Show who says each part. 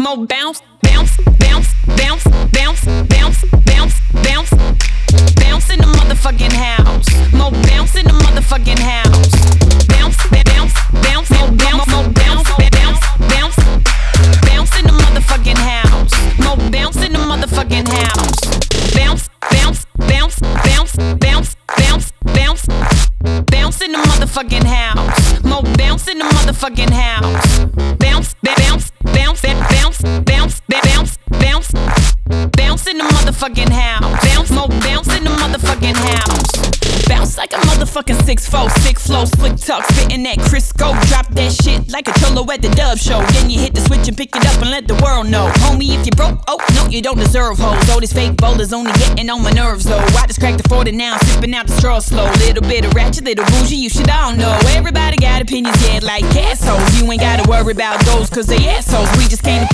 Speaker 1: More bounce, bounce, bounce, bounce, bounce, bounce, bounce, bounce. Bounce in the motherfucking house. More bounce in the motherfucking house. Bounce, bounce, bounce, more bounce, more bounce, bounce, bounce. Bounce in the motherfucking house. More bounce in the motherfucking house. Bounce, bounce, bounce, bounce, bounce, bounce, bounce. Bounce in the motherfucking house. More bounce in the motherfucking house. Bounce, bounce, bounce, bounce, bounce, bounce, bounce. Bounce in the motherfucking house. Bounce, more bounce in the motherfucking house. Bounce like a motherfucking 6'4", sick flow, slick talk, spitting that Crisco. Drop that shit like a cholo at the dub show. Then you hit the switch and pick it up and let the world know. Homie, if you broke, oh, no, you don't deserve hoes. All this fake bowlers only getting on my nerves, though. I just cracked the 40 now, I'm sipping out the straw slow. Little bit of ratchet, little bougie, you should all know. Everybody got opinions, yeah, like assholes. You ain't gotta worry about those, cause they assholes. We just came to